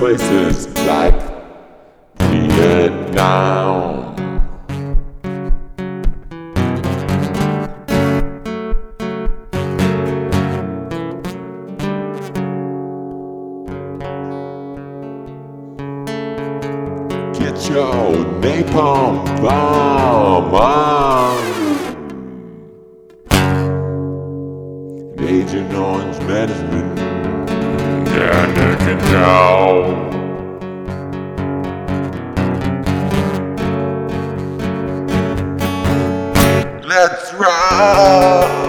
places like Vietnam. Get your napalm bomb on. Agent Orange Management. Yeah, Nick and Joe. Let's roll.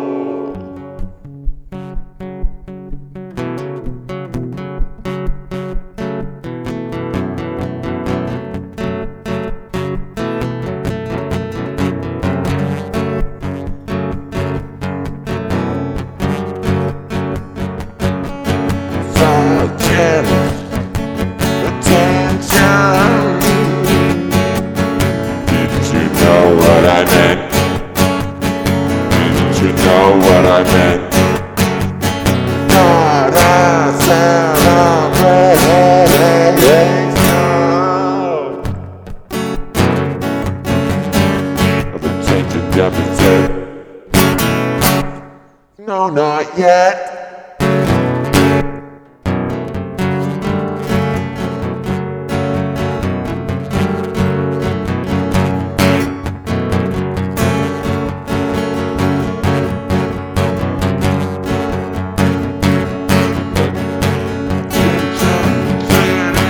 Attention. Didn't you know what I meant? Didn't you know what I meant? God, I celebrate of a changing deficit. No, not yet.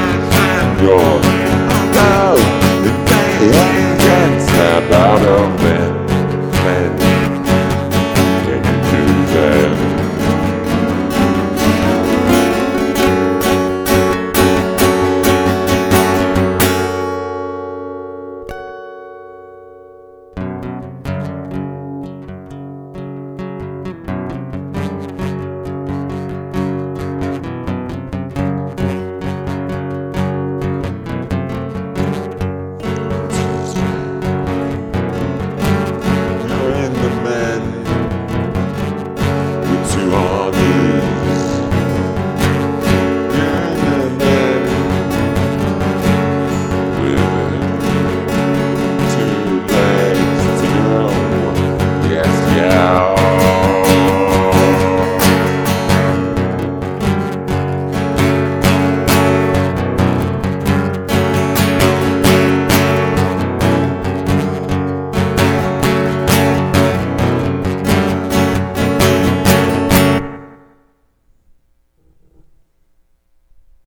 Your the day and snap out of it.